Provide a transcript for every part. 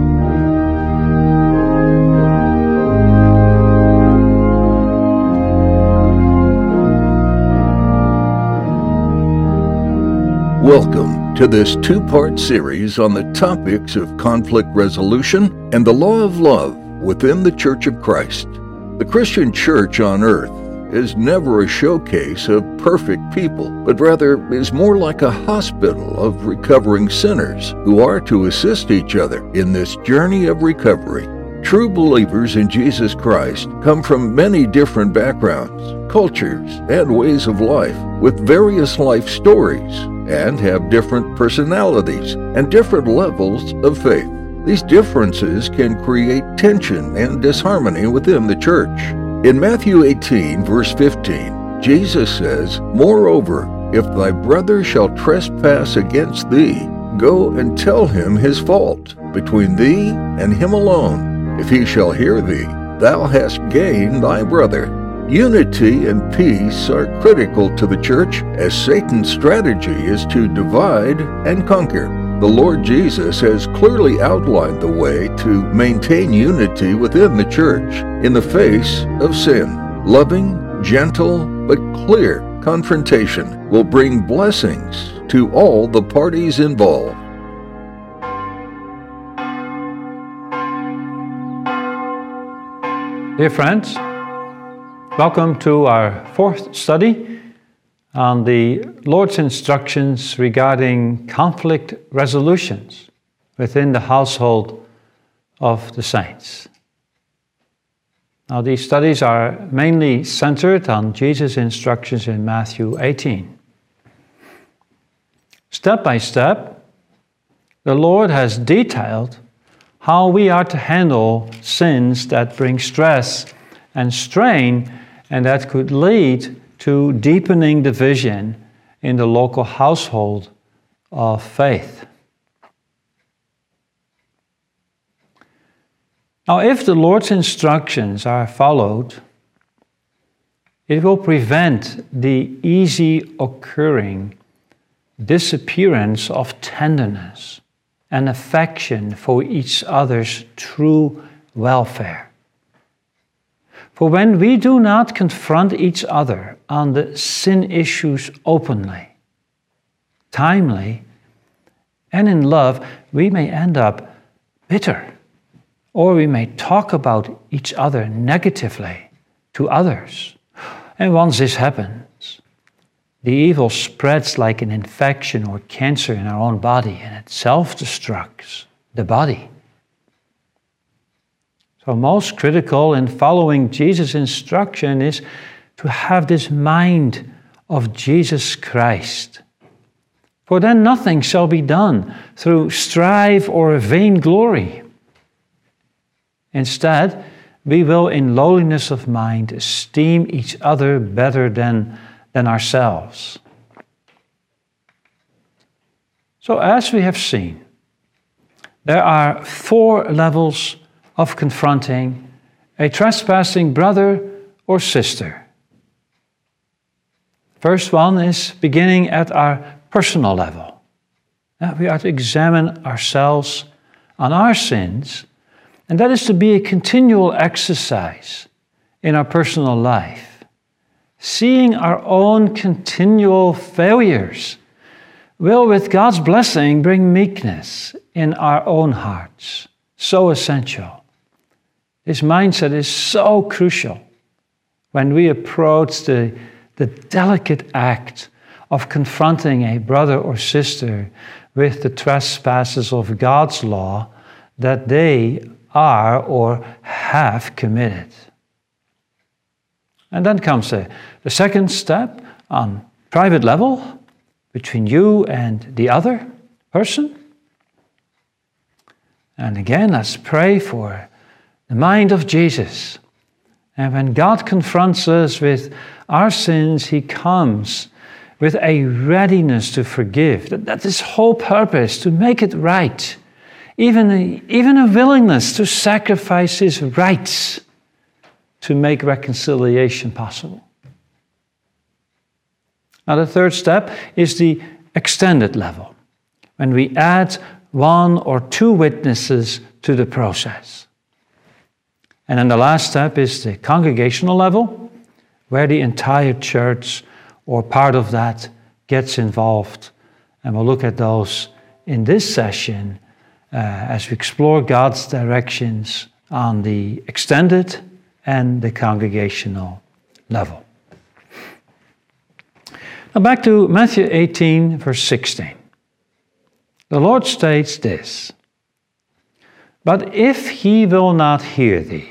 Welcome to this two-part series on the topics of conflict resolution and the law of love within the Church of Christ. The Christian church on earth is never a showcase of perfect people, but rather is more like a hospital of recovering sinners who are to assist each other in this journey of recovery. True believers in Jesus Christ come from many different backgrounds, cultures, and ways of life, with various life stories, and have different personalities and different levels of faith. These differences can create tension and disharmony within the church. In Matthew 18, verse 15, Jesus says, "Moreover, if thy brother shall trespass against thee, go and tell him his fault between thee and him alone. If he shall hear thee, thou hast gained thy brother." Unity and peace are critical to the church, as Satan's strategy is to divide and conquer. The Lord Jesus has clearly outlined the way to maintain unity within the church in the face of sin. Loving, gentle, but clear confrontation will bring blessings to all the parties involved. Dear friends, welcome to our fourth study on the Lord's instructions regarding conflict resolutions within the household of the saints. Now, these studies are mainly centered on Jesus' instructions in Matthew 18. Step by step, the Lord has detailed how we are to handle sins that bring stress and strain and that could lead to deepening division in the local household of faith. Now, if the Lord's instructions are followed, it will prevent the easy occurring disappearance of tenderness and affection for each other's true welfare. For when we do not confront each other on the sin issues openly, timely, and in love, we may end up bitter, or we may talk about each other negatively to others. And once this happens, the evil spreads like an infection or cancer in our own body, and it self-destructs the body. So most critical in following Jesus' instruction is to have this mind of Jesus Christ. For then nothing shall be done through strife or vainglory. Instead, we will in lowliness of mind esteem each other better than ourselves. So as we have seen, there are 4 levels of confronting a trespassing brother or sister. First one is beginning at our personal level. We are to examine ourselves on our sins, and that is to be a continual exercise in our personal life. Seeing our own continual failures will, with God's blessing, bring meekness in our own hearts. So essential. This mindset is so crucial when we approach the delicate act of confronting a brother or sister with the trespasses of God's law that they are or have committed. And then comes the second step on private level between you and the other person. And again, let's pray for the mind of Jesus. And when God confronts us with our sins, He comes with a readiness to forgive. That's His whole purpose, to make it right. Even a willingness to sacrifice His rights to make reconciliation possible. Now, the third step is the extended level, when we add 1 or 2 witnesses to the process. And then the last step is the congregational level, where the entire church or part of that gets involved. And we'll look at those in this session as we explore God's directions on the extended and the congregational level. Now back to Matthew 18, verse 16. The Lord states this, "But if he will not hear thee."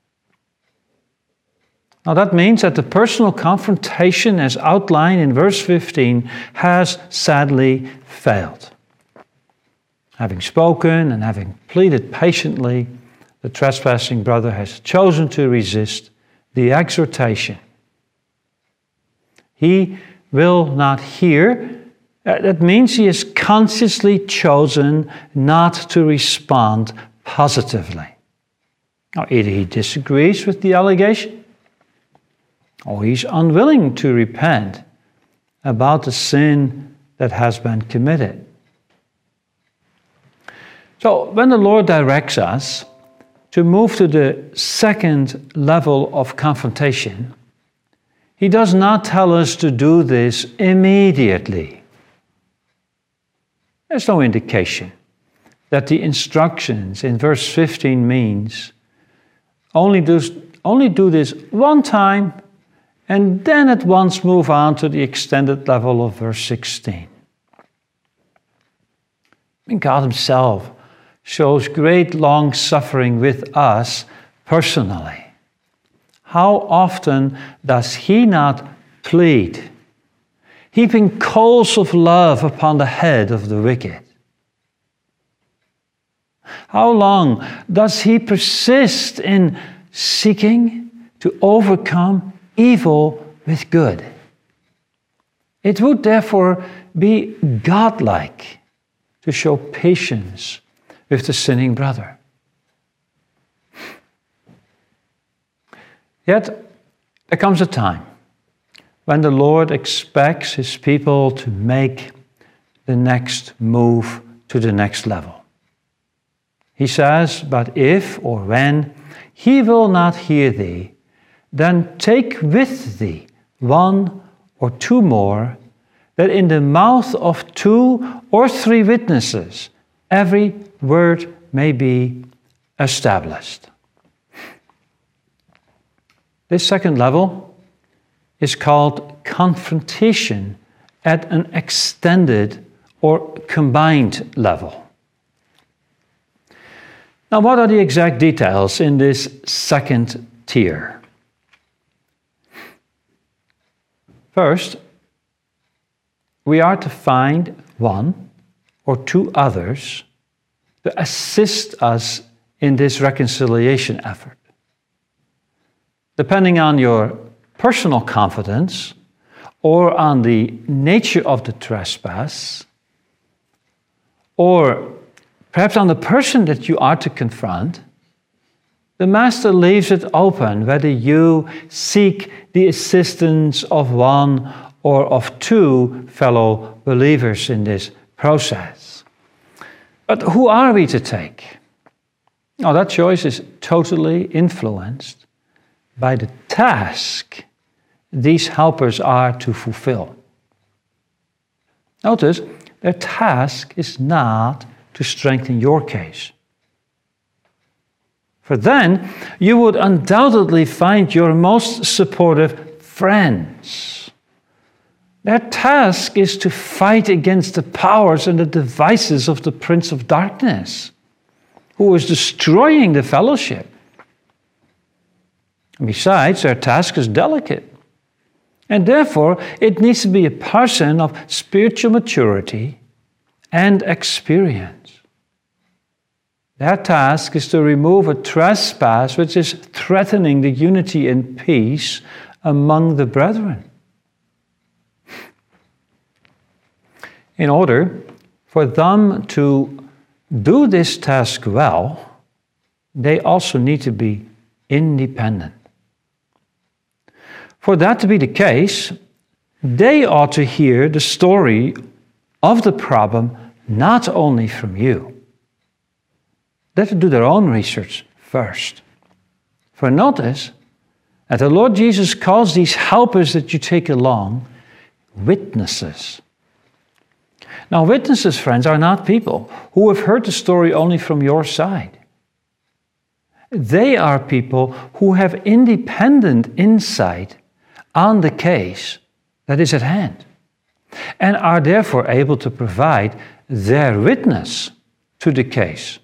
Now that means that the personal confrontation as outlined in verse 15 has sadly failed. Having spoken and having pleaded patiently, the trespassing brother has chosen to resist the exhortation. He will not hear. That means he has consciously chosen not to respond positively. Now, either he disagrees with the allegation, or he's unwilling to repent about the sin that has been committed. So, when the Lord directs us to move to the second level of confrontation, he does not tell us to do this immediately. There's no indication that the instructions in verse 15 means only do this one time and then at once move on to the extended level of verse 16. God himself shows great long-suffering with us personally. How often does he not plead, heaping coals of love upon the head of the wicked? How long does he persist in seeking to overcome evil with good? It would therefore be godlike to show patience with the sinning brother. Yet, there comes a time when the Lord expects his people to make the next move to the next level. He says, "But if or when he will not hear thee, then take with thee one or two more, that in the mouth of 2 or 3 witnesses every word may be established." This second level is called confrontation at an extended or combined level. Now, what are the exact details in this second tier? First, we are to find 1 or 2 others to assist us in this reconciliation effort. Depending on your personal confidence or on the nature of the trespass, or perhaps on the person that you are to confront, the Master leaves it open whether you seek the assistance of 1 or of 2 fellow believers in this process. But who are we to take? Now, that choice is totally influenced by the task these helpers are to fulfill. Notice, their task is not to strengthen your case. For then, you would undoubtedly find your most supportive friends. Their task is to fight against the powers and the devices of the Prince of Darkness, who is destroying the fellowship. And besides, their task is delicate. And therefore, it needs to be a person of spiritual maturity and experience. Their task is to remove a trespass which is threatening the unity and peace among the brethren. In order for them to do this task well, they also need to be independent. For that to be the case, they ought to hear the story of the problem not only from you. They have to do their own research first. For notice that the Lord Jesus calls these helpers that you take along witnesses. Now, witnesses, friends, are not people who have heard the story only from your side. They are people who have independent insight on the case that is at hand and are therefore able to provide their witness to the case.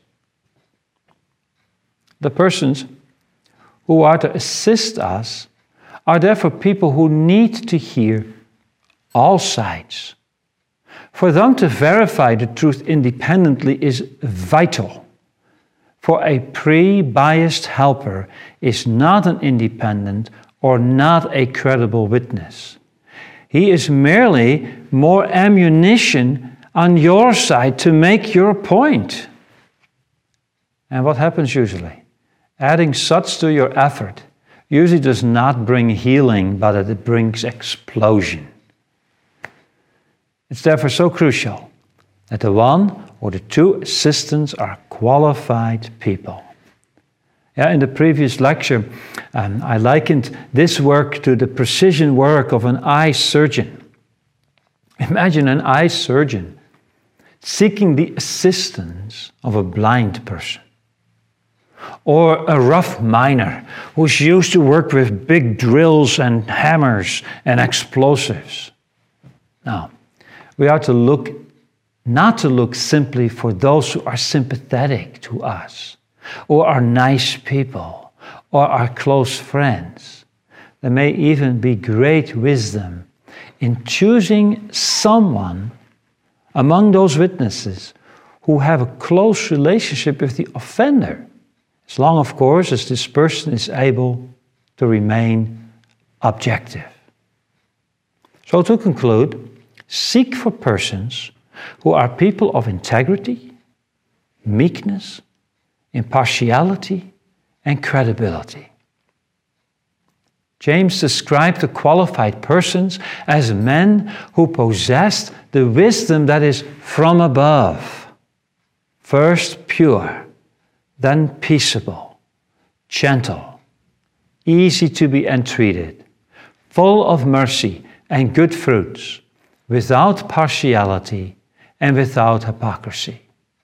The persons who are to assist us are therefore people who need to hear all sides. For them to verify the truth independently is vital. For a pre-biased helper is not an independent or not a credible witness. He is merely more ammunition on your side to make your point. And what happens usually? Adding such to your effort usually does not bring healing, but it brings explosion. It's therefore so crucial that the one or the two assistants are qualified people. In the previous lecture, I likened this work to the precision work of an eye surgeon. Imagine an eye surgeon seeking the assistance of a blind person, or a rough miner who's used to work with big drills and hammers and explosives. Now, we are to look, not to look simply for those who are sympathetic to us, or are nice people, or are close friends. There may even be great wisdom in choosing someone among those witnesses who have a close relationship with the offender, as long, of course, as this person is able to remain objective. So to conclude, seek for persons who are people of integrity, meekness, impartiality, and credibility. James described the qualified persons as men who possessed the wisdom that is from above. First pure, then peaceable, gentle, easy to be entreated, full of mercy and good fruits, without partiality and without hypocrisy.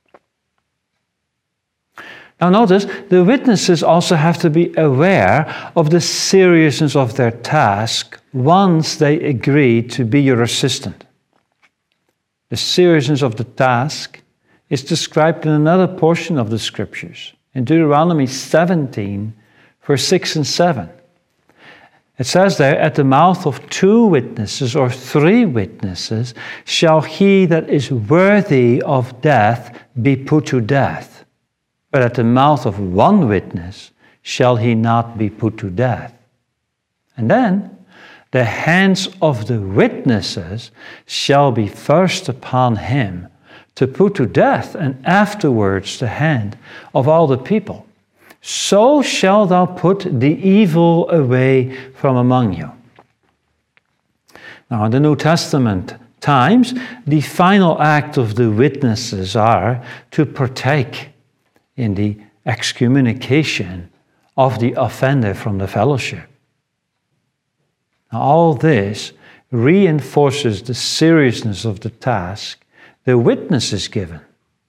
Now notice, the witnesses also have to be aware of the seriousness of their task once they agree to be your assistant. The seriousness of the task is described in another portion of the Scriptures, in Deuteronomy 17, verse 6 and 7. It says there, at the mouth of 2 witnesses or 3 witnesses shall he that is worthy of death be put to death. But at the mouth of 1 witness shall he not be put to death. And then the hands of the witnesses shall be first upon him to put to death, and afterwards the hand of all the people. So shalt thou put the evil away from among you. Now, in the New Testament times, the final act of the witnesses are to partake in the excommunication of the offender from the fellowship. Now, all this reinforces the seriousness of the task the witness is given.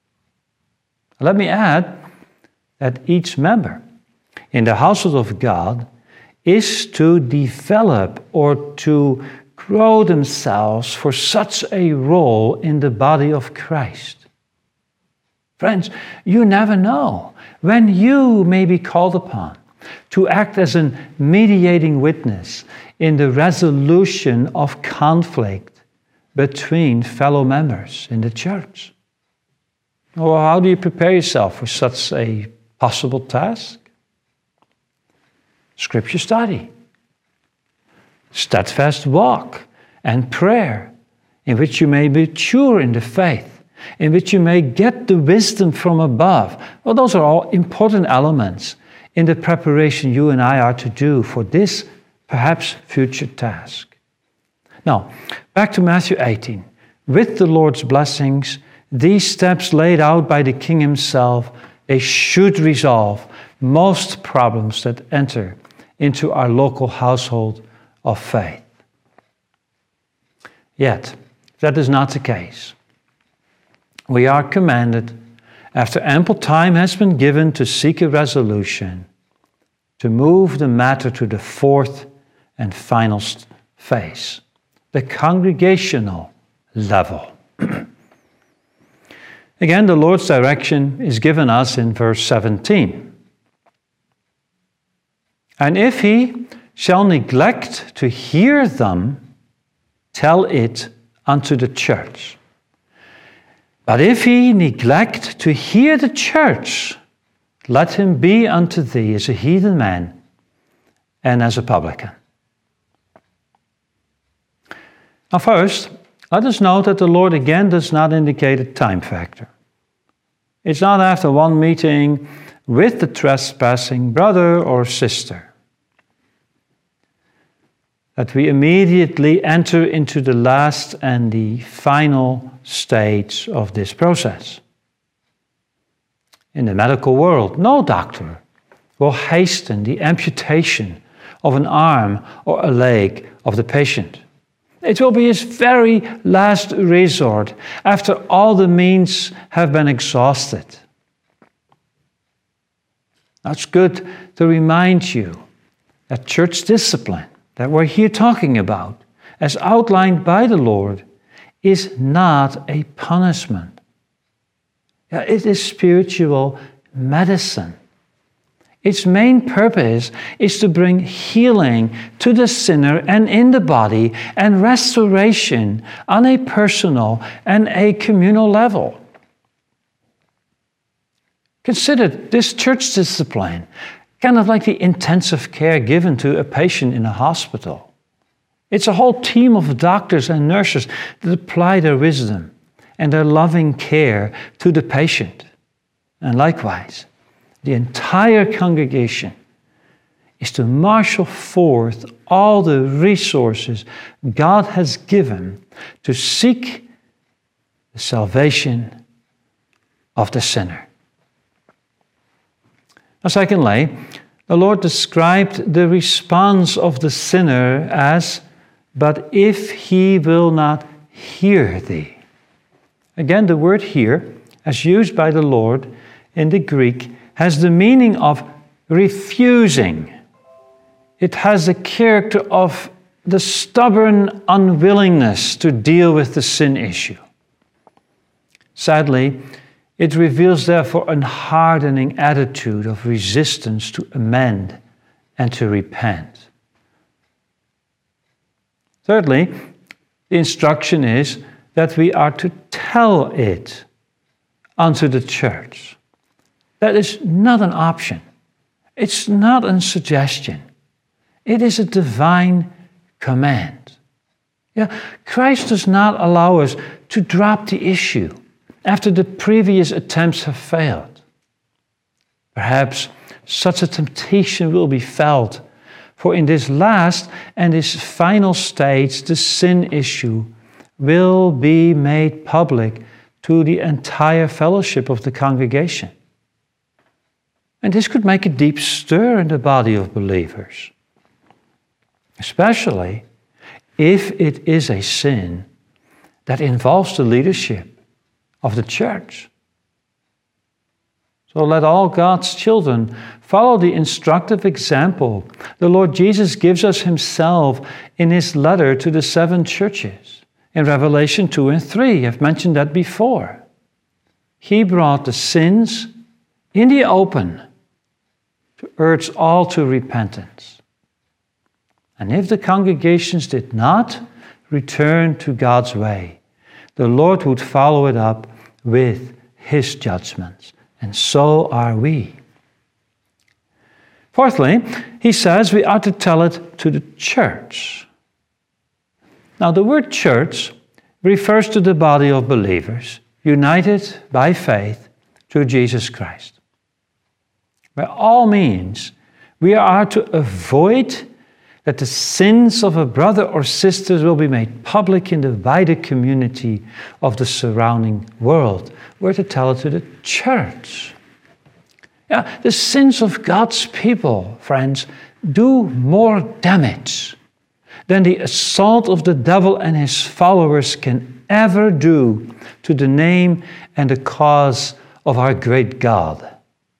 Let me add that each member in the household of God is to develop or to grow themselves for such a role in the body of Christ. Friends, you never know when you may be called upon to act as a mediating witness in the resolution of conflict between fellow members in the church. Well, how do you prepare yourself for such a possible task? Scripture study, steadfast walk, and prayer, in which you may mature in the faith, in which you may get the wisdom from above. Well, those are all important elements in the preparation you and I are to do for this perhaps future task. Now, back to Matthew 18. With the Lord's blessings, these steps laid out by the King himself They should resolve most problems that enter into our local household of faith. Yet, that is not the case. We are commanded, after ample time has been given to seek a resolution, to move the matter to the fourth and final phase, the congregational level. Again, the Lord's direction is given us in verse 17. And if he shall neglect to hear them, tell it unto the church. But if he neglect to hear the church, let him be unto thee as a heathen man and as a publican. Now first, let us note that the Lord again does not indicate a time factor. It's not after one meeting with the trespassing brother or sister that we immediately enter into the last and the final stage of this process. In the medical world, no doctor will hasten the amputation of an arm or a leg of the patient. It will be his very last resort after all the means have been exhausted. That's good to remind you that church discipline that we're here talking about, as outlined by the Lord, is not a punishment. It is spiritual medicine. Its main purpose is to bring healing to the sinner and in the body, and restoration on a personal and a communal level. Consider this church discipline kind of like the intensive care given to a patient in a hospital. It's a whole team of doctors and nurses that apply their wisdom and their loving care to the patient. And likewise, the entire congregation is to marshal forth all the resources God has given to seek the salvation of the sinner. Now, secondly, the Lord described the response of the sinner as, "But if he will not hear thee." Again, the word "hear," as used by the Lord in the Greek, has the meaning of refusing. It has the character of the stubborn unwillingness to deal with the sin issue. Sadly, it reveals therefore a hardening attitude of resistance to amend and to repent. Thirdly, the instruction is that we are to tell it unto the church. That is not an option. It's not a suggestion. It is a divine command. Christ does not allow us to drop the issue after the previous attempts have failed. Perhaps such a temptation will be felt, for in this last and this final stage, the sin issue will be made public to the entire fellowship of the congregation. And this could make a deep stir in the body of believers, especially if it is a sin that involves the leadership of the church. So let all God's children follow the instructive example the Lord Jesus gives us himself in his letter to the 7 churches in Revelation 2 and 3. I've mentioned that before. He brought the sins in the open to urge all to repentance. And if the congregations did not return to God's way, the Lord would follow it up with his judgments. And so are we. Fourthly, he says we are to tell it to the church. Now, the word church refers to the body of believers united by faith through Jesus Christ. By all means, we are to avoid that the sins of a brother or sister will be made public in the wider community of the surrounding world. We're to tell it to the church. Yeah, the sins of God's people, friends, do more damage than the assault of the devil and his followers can ever do to the name and the cause of our great God.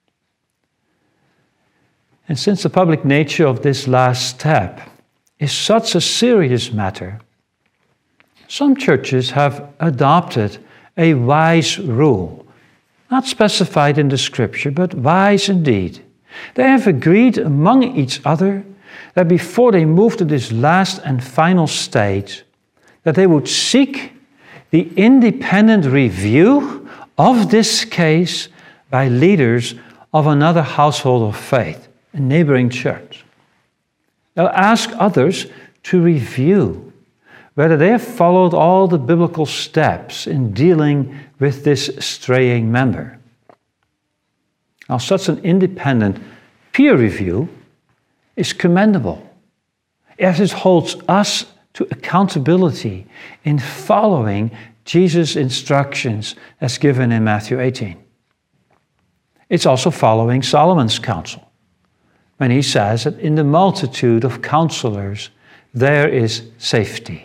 And since the public nature of this last step is such a serious matter, some churches have adopted a wise rule, not specified in the Scripture, but wise indeed. They have agreed among each other that before they move to this last and final stage, that they would seek the independent review of this case by leaders of another household of faith, a neighboring church. They'll ask others to review whether they have followed all the biblical steps in dealing with this straying member. Now, such an independent peer review is commendable, as it holds us to accountability in following Jesus' instructions as given in Matthew 18. It's also following Solomon's counsel, when he says that in the multitude of counselors there is safety.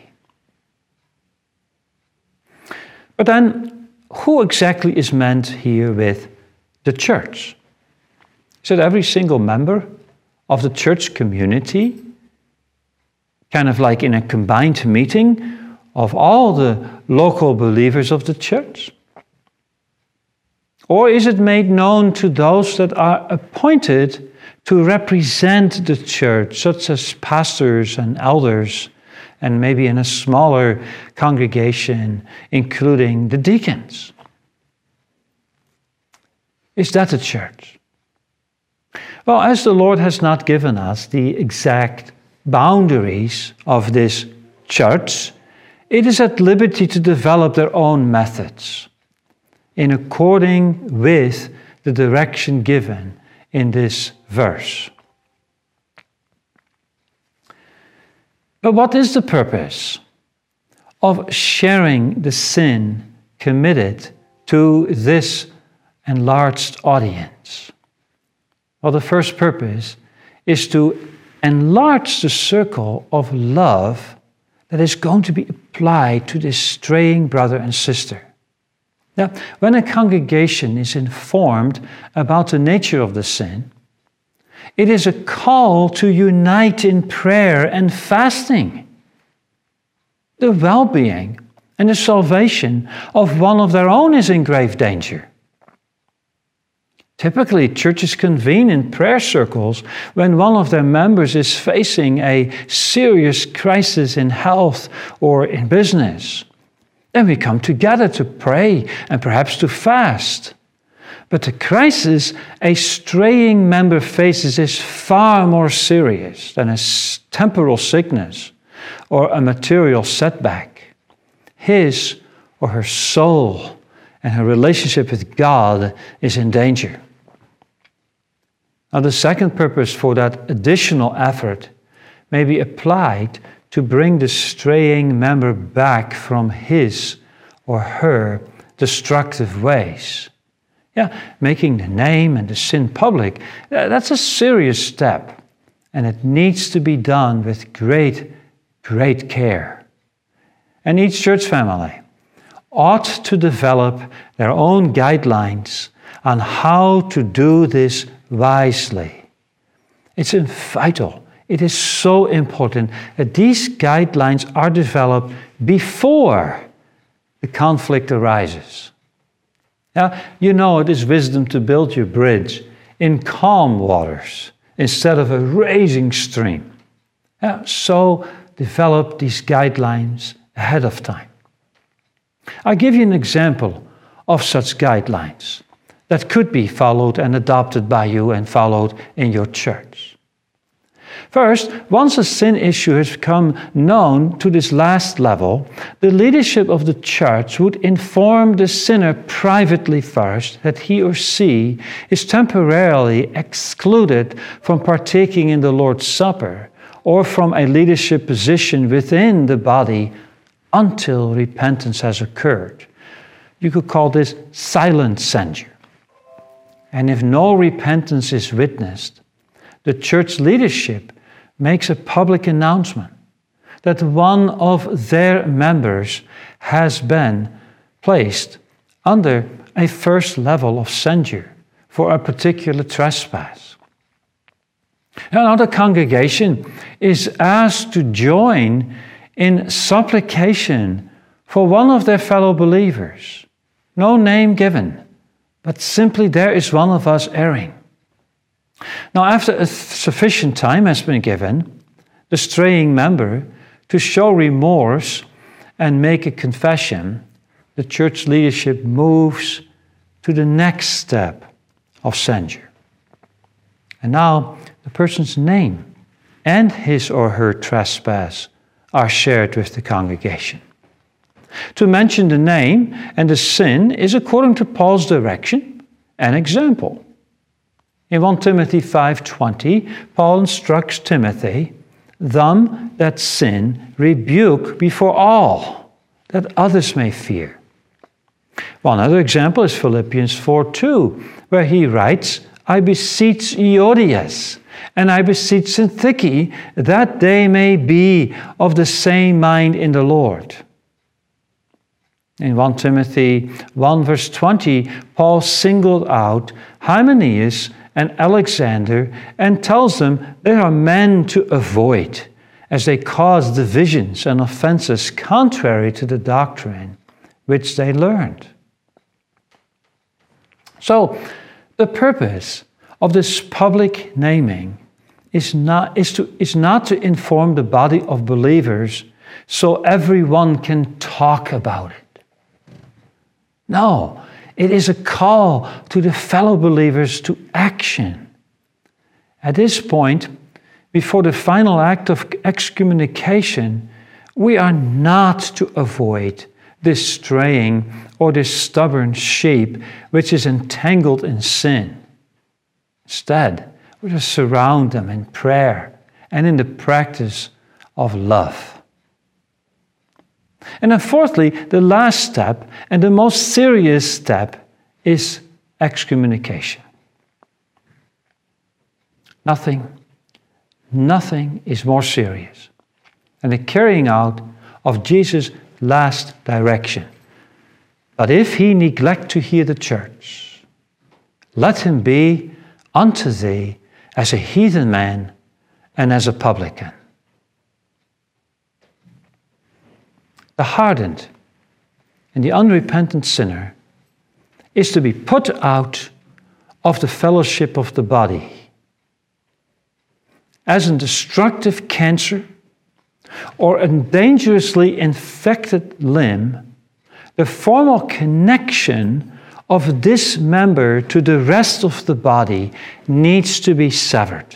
But then, who exactly is meant here with the church? Is it every single member of the church community, kind of like in a combined meeting of all the local believers of the church? Or is it made known to those that are appointed to represent the church, such as pastors and elders, and maybe in a smaller congregation, including the deacons? Is that the church? Well, as the Lord has not given us the exact boundaries of this church, it is at liberty to develop their own methods in according with the direction given in this verse. But what is the purpose of sharing the sin committed to this enlarged audience? Well, the first purpose is to enlarge the circle of love that is going to be applied to this straying brother and sister. Now, when a congregation is informed about the nature of the sin, it is a call to unite in prayer and fasting. The well-being and the salvation of one of their own is in grave danger. Typically, churches convene in prayer circles when one of their members is facing a serious crisis in health or in business. Then we come together to pray and perhaps to fast. But the crisis a straying member faces is far more serious than a temporal sickness or a material setback. His or her soul and her relationship with God is in danger. Now, the second purpose for that additional effort may be applied to bring the straying member back from his or her destructive ways. Yeah, making the name and the sin public, that's a serious step, and it needs to be done with great care. And each church family ought to develop their own guidelines on how to do this wisely. It's vital. It is so important that these guidelines are developed before the conflict arises. Now, you know it is wisdom to build your bridge in calm waters instead of a raging stream. So develop these guidelines ahead of time. I'll give you an example of such guidelines that could be followed and adopted by you and followed in your church. First, once a sin issue has become known to this last level, the leadership of the church would inform the sinner privately first that he or she is temporarily excluded from partaking in the Lord's Supper or from a leadership position within the body until repentance has occurred. You could call this silent censure. and if no repentance is witnessed, the church leadership makes a public announcement that one of their members has been placed under a first level of censure for a particular trespass. Another congregation is asked to join in supplication for one of their fellow believers. No name given, but simply there is one of us erring. Now, after a sufficient time has been given, the straying member to show remorse and make a confession, the church leadership moves to the next step of censure. And now the person's name and his or her trespass are shared with the congregation. To mention the name and the sin is according to Paul's direction and example. In 1 Timothy 5:20, Paul instructs Timothy, "Them that sin rebuke before all, that others may fear." One other example is Philippians 4:2, where he writes, "I beseech Euodias, and I beseech Syntyche, that they may be of the same mind in the Lord." In 1 Timothy 1 verse 20, Paul singled out Hymenaeus and Alexander and tells them they are men to avoid, as they cause divisions and offenses contrary to the doctrine which they learned. So, the purpose of this public naming is not to inform the body of believers so everyone can talk about it. No, it is a call to the fellow believers to action. At this point, before the final act of excommunication, we are not to avoid this straying or this stubborn sheep which is entangled in sin. Instead, we just surround them in prayer and in the practice of love. And then fourthly, the last step and the most serious step is excommunication. Nothing is more serious than the carrying out of Jesus' last direction. But if he neglect to hear the church, let him be unto thee as a heathen man and as a publican. The hardened and the unrepentant sinner is to be put out of the fellowship of the body. As a destructive cancer or a dangerously infected limb, the formal connection of this member to the rest of the body needs to be severed.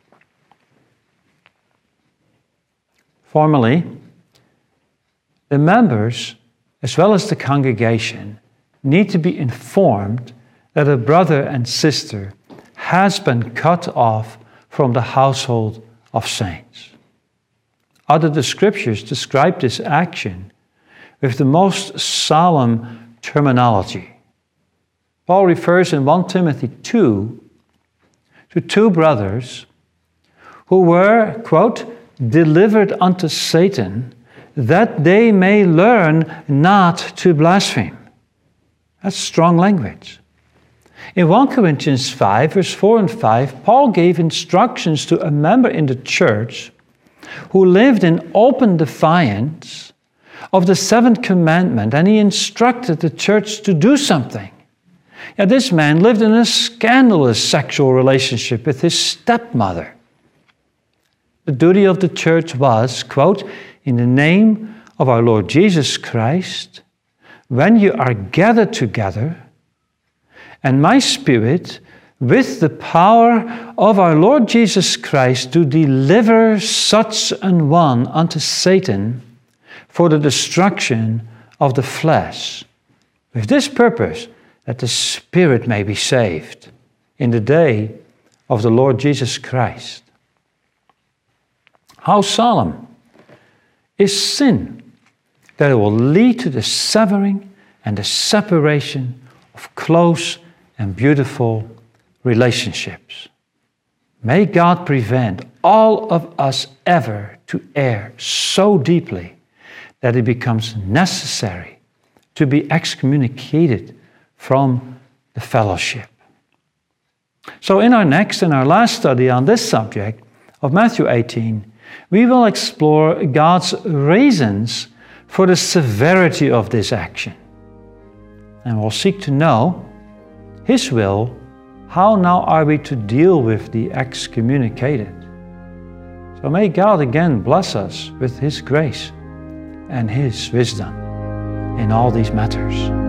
Formally, the members, as well as the congregation, need to be informed that a brother and sister has been cut off from the household of saints. The scriptures describe this action with the most solemn terminology. Paul refers in 1 Timothy 2 to two brothers who were, quote, delivered unto Satan, that they may learn not to blaspheme. That's strong language. In 1 Corinthians 5, verse 4 and 5, Paul gave instructions to a member in the church who lived in open defiance of the seventh commandment, and he instructed the church to do something. This man lived in a scandalous sexual relationship with his stepmother. The duty of the church was, quote, "In the name of our Lord Jesus Christ, when you are gathered together, and my spirit, with the power of our Lord Jesus Christ, to deliver such an one unto Satan for the destruction of the flesh, with this purpose, that the spirit may be saved in the day of the Lord Jesus Christ." How solemn is sin that it will lead to the severing and the separation of close and beautiful relationships. May God prevent all of us ever to err so deeply that it becomes necessary to be excommunicated from the fellowship. So in our next and our last study on this subject of Matthew 18, we will explore God's reasons for the severity of this action. And we'll seek to know His will. How now are we to deal with the excommunicated? So may God again bless us with His grace and His wisdom in all these matters.